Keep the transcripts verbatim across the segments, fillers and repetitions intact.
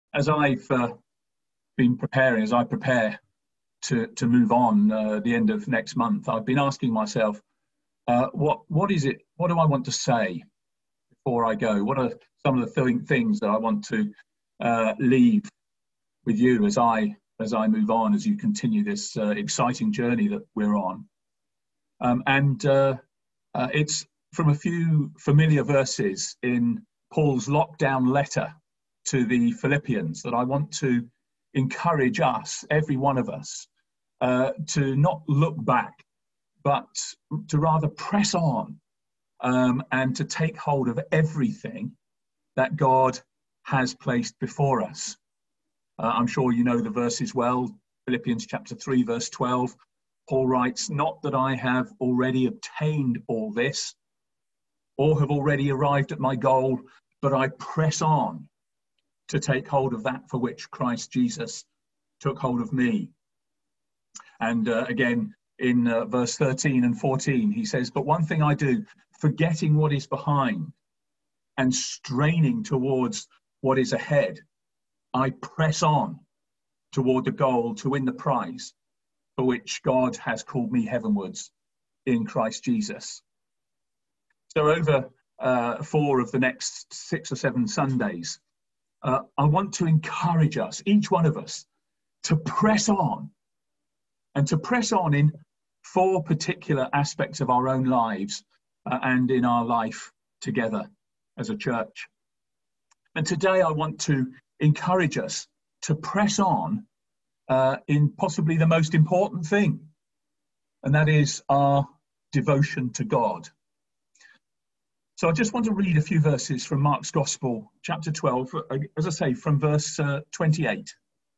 as I've uh, been preparing, as I prepare to, to move on uh, at the end of next month, I've been asking myself, uh, what what is it, what do I want to say before I go? What are some of the th- things that I want to uh, leave with you as I as I move on, as you continue this uh, exciting journey that we're on? Um, and uh, uh, it's from a few familiar verses in Paul's lockdown letter to the Philippians that I want to encourage us, every one of us, uh, to not look back, but to rather press on um, and to take hold of everything that God has placed before us. Uh, I'm sure you know the verses well. Philippians chapter three, verse twelve. Paul writes, "Not that I have already obtained all this or have already arrived at my goal, but I press on to take hold of that for which Christ Jesus took hold of me." And uh, again, in uh, verse thirteen and fourteen, he says, "But one thing I do, forgetting what is behind and straining towards what is ahead, I press on toward the goal to win the prize for which God has called me heavenwards in Christ Jesus." So over uh, four of the next six or seven Sundays, uh, I want to encourage us, each one of us, to press on and to press on in four particular aspects of our own lives uh, and in our life together as a church. And today I want to encourage us to press on uh, in possibly the most important thing, and that is our devotion to God. So I just want to read a few verses from Mark's Gospel, chapter twelve, as I say, from verse uh, twenty-eight.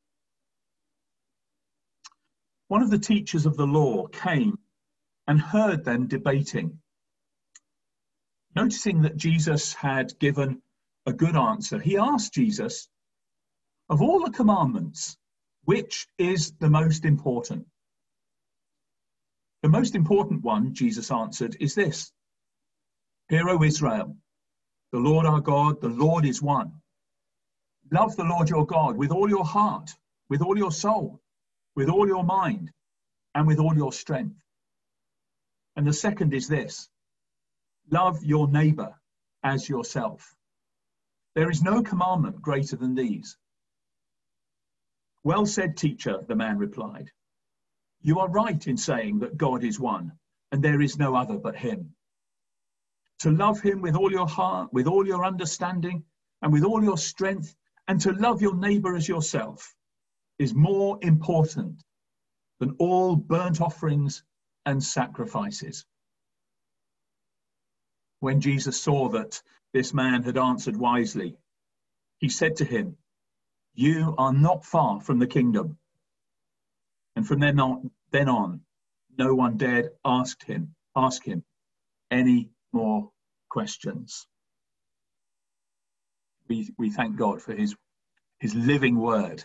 "One of the teachers of the law came and heard them debating. Noticing that Jesus had given a good answer, he asked Jesus, 'Of all the commandments, which is the most important?' 'The most important one,' Jesus answered, 'is this: Hear, O Israel, the Lord our God, the Lord is one. Love the Lord your God with all your heart, with all your soul, with all your mind, and with all your strength. And the second is this: love your neighbor as yourself. There is no commandment greater than these.' 'Well said, teacher,' the man replied. 'You are right in saying that God is one, and there is no other but him. To love him with all your heart, with all your understanding, and with all your strength, and to love your neighbor as yourself is more important than all burnt offerings and sacrifices.' When Jesus saw that this man had answered wisely, he said to him, 'You are not far from the kingdom.' And from then on, then on, no one dared ask him, ask him any more questions." We, we thank God for his, his living word.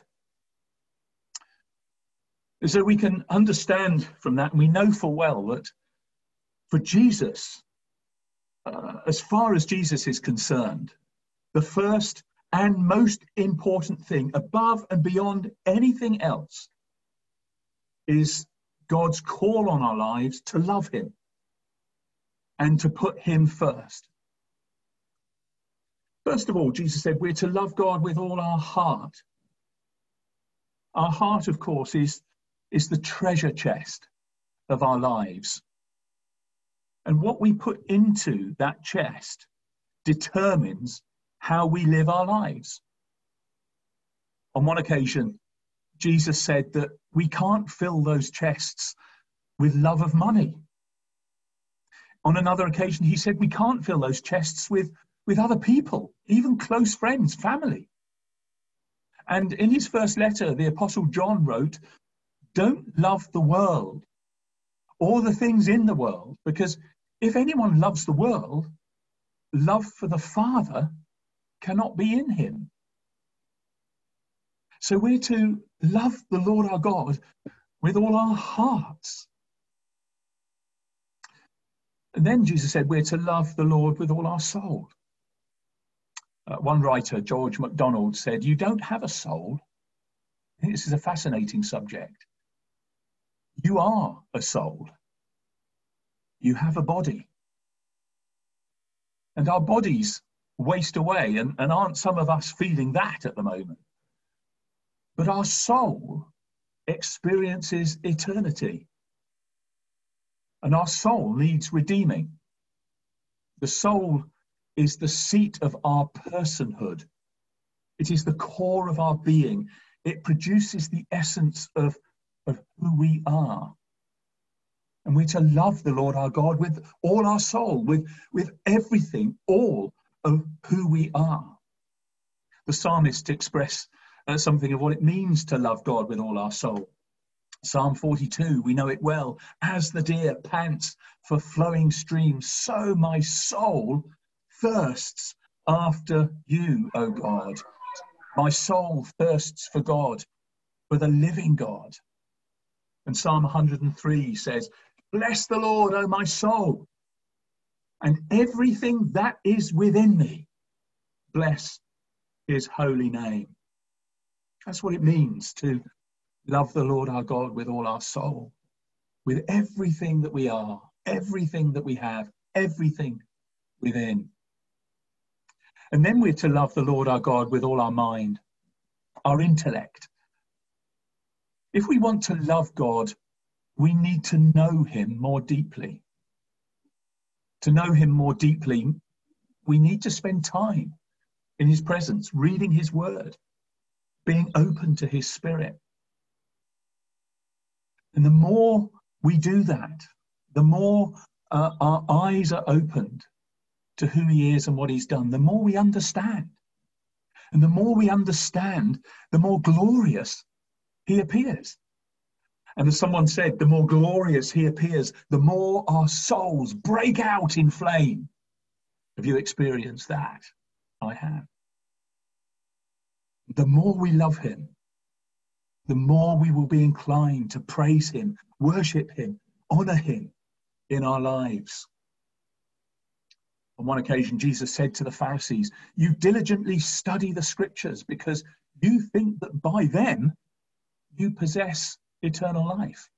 So we can understand from that, and we know full well that for Jesus, uh, as far as Jesus is concerned, the first and most important thing, above and beyond anything else, is God's call on our lives to love him and to put him first. First of all, Jesus said we're to love God with all our heart. Our heart, of course, is, is the treasure chest of our lives. And what we put into that chest determines how we live our lives. On one occasion, Jesus said that we can't fill those chests with love of money. On another occasion, he said we can't fill those chests with, with other people, even close friends, family. And in his first letter, the Apostle John wrote, "Don't love the world or the things in the world, because if anyone loves the world, love for the Father cannot be in him." So we're to love the Lord our God with all our hearts. And then Jesus said we're to love the Lord with all our soul. Uh, one writer, George MacDonald, said, "You don't have a soul." I think this is a fascinating subject. You are a soul. You have a body. And our bodies waste away, and, and aren't some of us feeling that at the moment? But our soul experiences eternity. And our soul needs redeeming. The soul is the seat of our personhood. It is the core of our being. It produces the essence of, of who we are. And we're to love the Lord our God with all our soul, with, with everything, all of who we are. The psalmists express uh, something of what it means to love God with all our soul. Psalm forty-two, we know it well. As the deer pants for flowing streams, so my soul thirsts after you, O God. My soul thirsts for God, for the living God. And Psalm one hundred and three says, bless the Lord, O my soul, and everything that is within me, bless his holy name. That's what it means to love the Lord our God with all our soul, with everything that we are, everything that we have, everything within. And then we're to love the Lord our God with all our mind, our intellect. If we want to love God, we need to know him more deeply. To know him more deeply, we need to spend time in his presence, reading his word, being open to his spirit. And the more we do that, the more uh, our eyes are opened to who he is and what he's done, the more we understand. And the more we understand, the more glorious he appears. And as someone said, the more glorious he appears, the more our souls break out in flame. Have you experienced that? I have. The more we love him, the more we will be inclined to praise him, worship him, honor him in our lives. On one occasion, Jesus said to the Pharisees, you diligently study the scriptures because you think that by them you possess eternal life.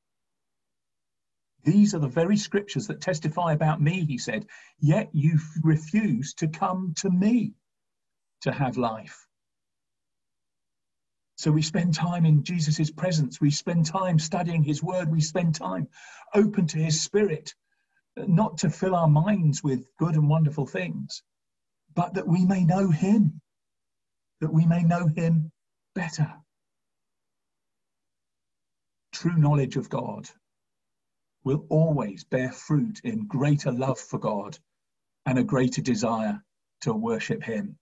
These are the very scriptures that testify about me, he said, yet you refuse to come to me to have life. So we spend time in Jesus's presence. We spend time studying his word. We spend time open to his spirit, not to fill our minds with good and wonderful things, but that we may know him, that we may know him better. True knowledge of God will always bear fruit in greater love for God and a greater desire to worship him.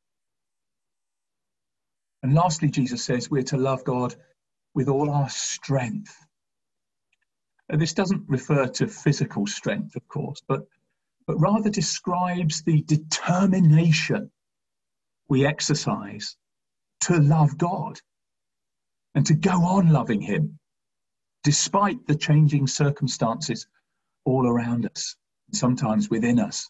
And lastly, Jesus says we're to love God with all our strength. And this doesn't refer to physical strength, of course, but, but rather describes the determination we exercise to love God and to go on loving him, despite the changing circumstances all around us, sometimes within us.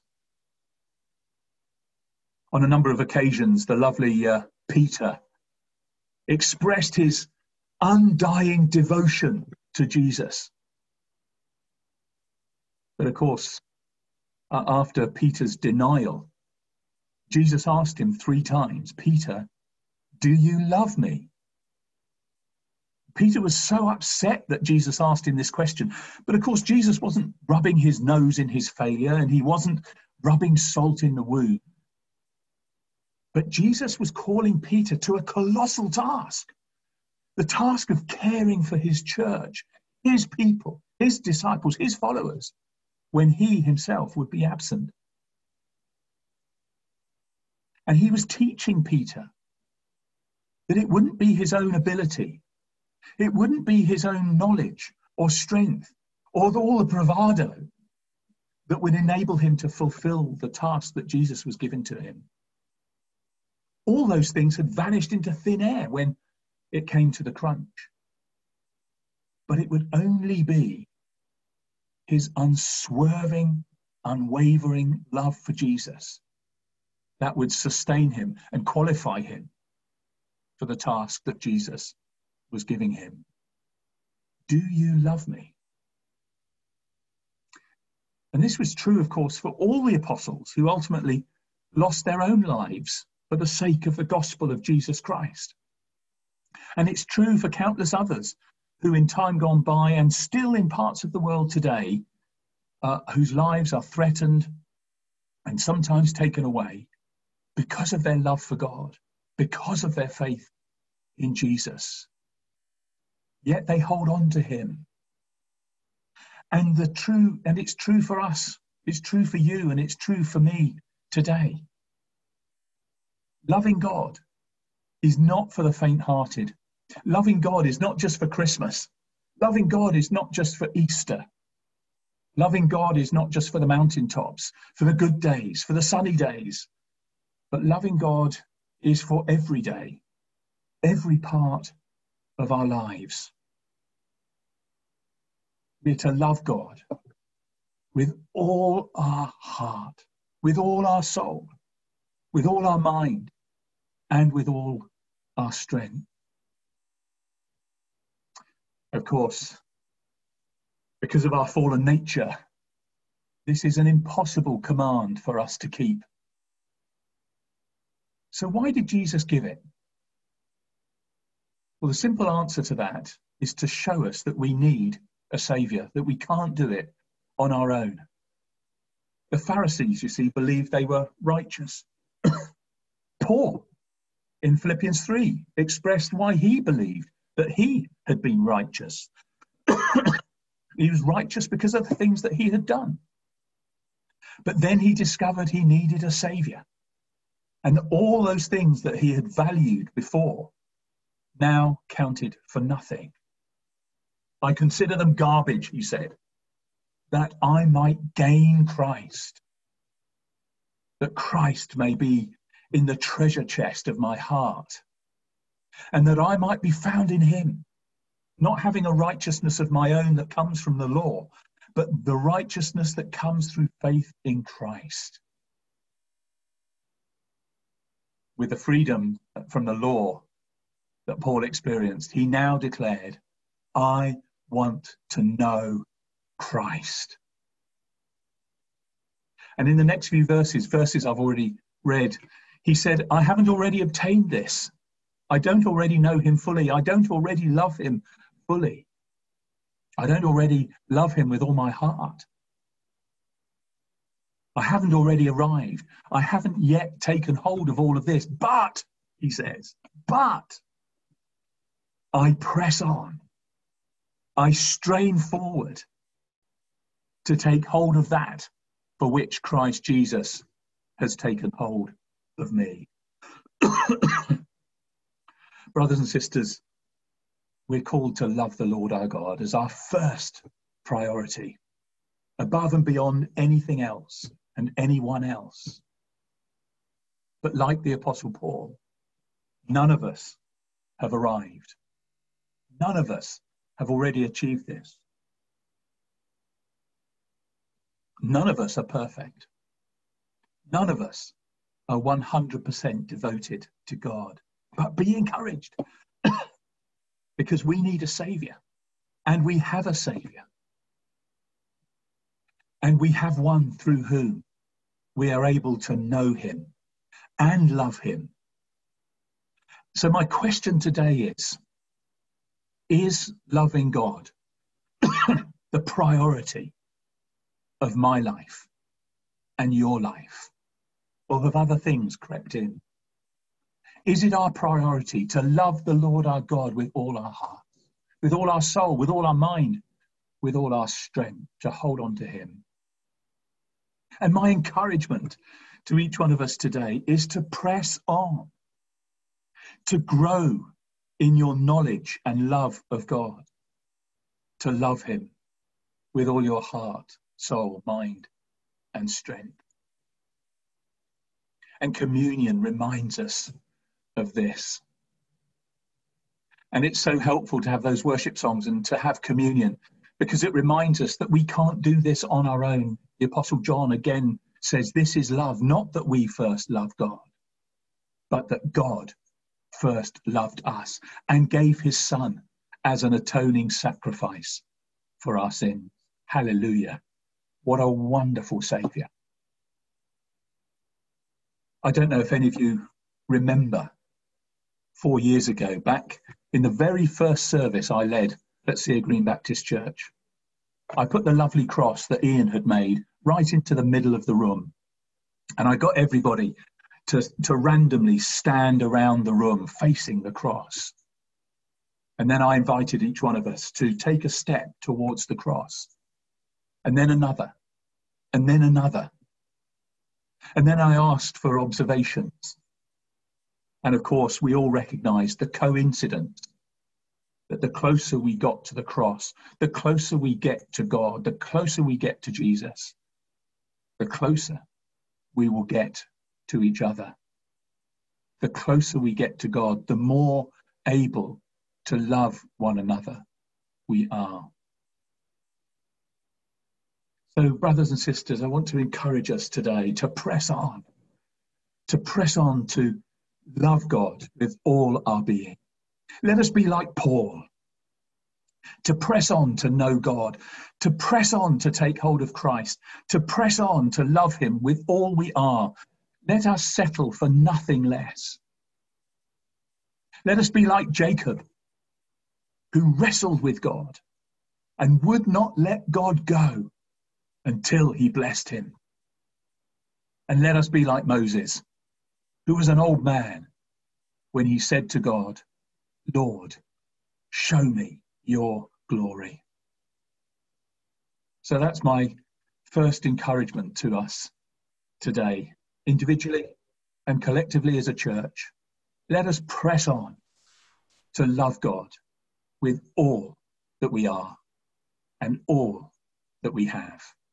On a number of occasions, the lovely uh, Peter expressed his undying devotion to Jesus. But of course, uh, after Peter's denial, Jesus asked him three times, Peter, do you love me? Peter was so upset that Jesus asked him this question. But of course, Jesus wasn't rubbing his nose in his failure, and he wasn't rubbing salt in the wound. But Jesus was calling Peter to a colossal task, the task of caring for his church, his people, his disciples, his followers, when he himself would be absent. And he was teaching Peter that it wouldn't be his own ability, it wouldn't be his own knowledge or strength or all the bravado that would enable him to fulfill the task that Jesus was giving to him. All those things had vanished into thin air when it came to the crunch. But it would only be his unswerving, unwavering love for Jesus that would sustain him and qualify him for the task that Jesus was giving him. Do you love me? And this was true, of course, for all the apostles who ultimately lost their own lives for the sake of the gospel of Jesus Christ. And it's true for countless others who in time gone by and still in parts of the world today, uh, whose lives are threatened and sometimes taken away because of their love for God, because of their faith in Jesus. Yet they hold on to him. And the true, and it's true for us, it's true for you, and it's true for me today. Loving God is not for the faint-hearted. Loving God is not just for Christmas. Loving God is not just for Easter. Loving God is not just for the mountaintops, for the good days, for the sunny days. But loving God is for every day, every part of our lives. We're to love God with all our heart, with all our soul, with all our mind, and with all our strength. Of course, because of our fallen nature, this is an impossible command for us to keep. So why did Jesus give it? Well, the simple answer to that is to show us that we need a saviour, that we can't do it on our own. The Pharisees, you see, believed they were righteous. Paul, in Philippians three, expressed why he believed that he had been righteous. He was righteous because of the things that he had done. But then he discovered he needed a saviour. And all those things that he had valued before now counted for nothing. I consider them garbage, he said, that I might gain Christ, that Christ may be in the treasure chest of my heart, and that I might be found in him, not having a righteousness of my own that comes from the law, but the righteousness that comes through faith in Christ. With the freedom from the law that Paul experienced, he now declared, I want to know Christ. And in the next few verses, verses I've already read, he said, I haven't already obtained this. I don't already know him fully. I don't already love him fully. I don't already love him with all my heart. I haven't already arrived. I haven't yet taken hold of all of this. But, he says, but I press on. I strain forward to take hold of that for which Christ Jesus has taken hold of me. Brothers and sisters, we're called to love the Lord our God as our first priority, above and beyond anything else and anyone else. But like the Apostle Paul, none of us have arrived. None of us have already achieved this. None of us are perfect. None of us are one hundred percent devoted to God. But be encouraged, because we need a saviour, and we have a saviour. And we have one through whom we are able to know him and love him. So my question today is, is loving God the priority of my life and your life? Or have other things crept in? Is it our priority to love the Lord our God with all our heart, with all our soul, with all our mind, with all our strength, to hold on to him? And my encouragement to each one of us today is to press on, to grow in your knowledge and love of God, to love him with all your heart, soul, mind, and strength. And communion reminds us of this. And it's so helpful to have those worship songs and to have communion, because it reminds us that we can't do this on our own. The Apostle John again says this is love, not that we first loved God, but that God first loved us and gave his son as an atoning sacrifice for our sins. Hallelujah. What a wonderful Saviour. I don't know if any of you remember four years ago, back in the very first service I led at Sear Green Baptist Church, I put the lovely cross that Ian had made right into the middle of the room. And I got everybody to, to randomly stand around the room facing the cross. And then I invited each one of us to take a step towards the cross. And then another. And then another. And then I asked for observations. And of course, we all recognized the coincidence that the closer we got to the cross, the closer we get to God, the closer we get to Jesus, the closer we will get to each other. The closer we get to God, the more able to love one another we are. So, brothers and sisters, I want to encourage us today to press on, to press on to love God with all our being. Let us be like Paul, to press on to know God, to press on to take hold of Christ, to press on to love him with all we are. Let us settle for nothing less. Let us be like Jacob, who wrestled with God and would not let God go until he blessed him. And let us be like Moses, who was an old man when he said to God, Lord, show me your glory. So that's my first encouragement to us today, individually and collectively as a church. Let us press on to love God with all that we are and all that we have.